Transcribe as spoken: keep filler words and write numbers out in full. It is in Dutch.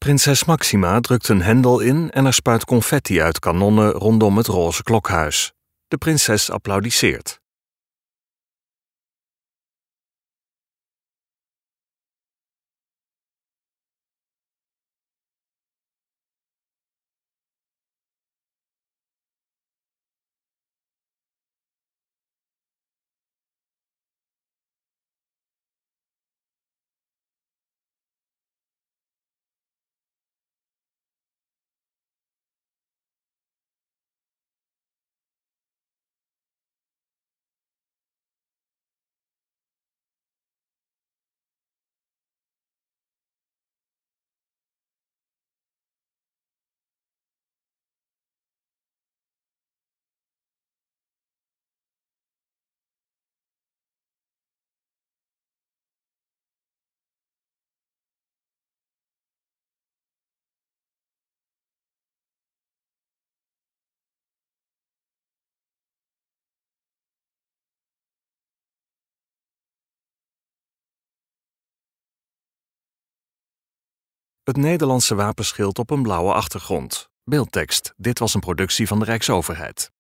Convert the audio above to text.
Prinses Máxima drukt een hendel in en er spuit confetti uit kanonnen rondom het roze klokhuis. De prinses applaudisseert. Het Nederlandse wapenschild op een blauwe achtergrond. Beeldtekst: dit was een productie van de Rijksoverheid.